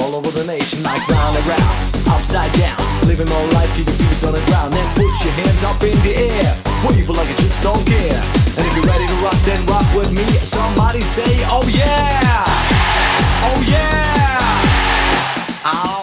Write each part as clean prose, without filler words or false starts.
all over the nation, like round and round, upside down, living more life, keep your feet on the ground, then put your hands up in the air, wave like you just don't care. And if you're ready to rock, then rock with me. Somebody say, oh yeah, oh yeah, ow.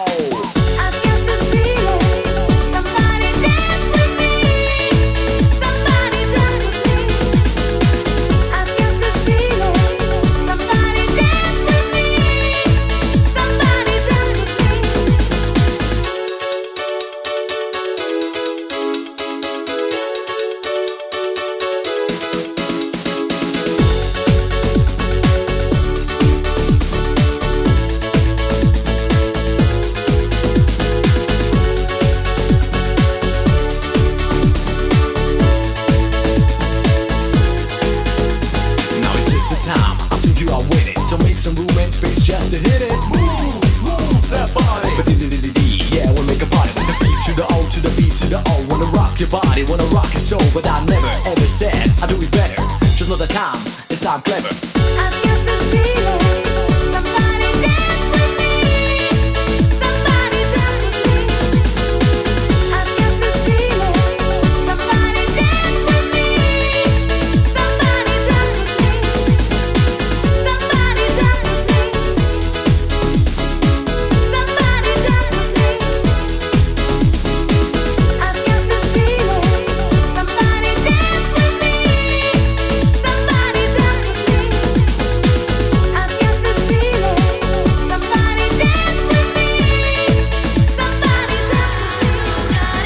Just to hit it, move that body. Yeah, we'll make a party with the beat to the O to the B to the O. Wanna rock your body, wanna rock your soul, but I never ever said I do it better. Just know the time, it's I'm clever.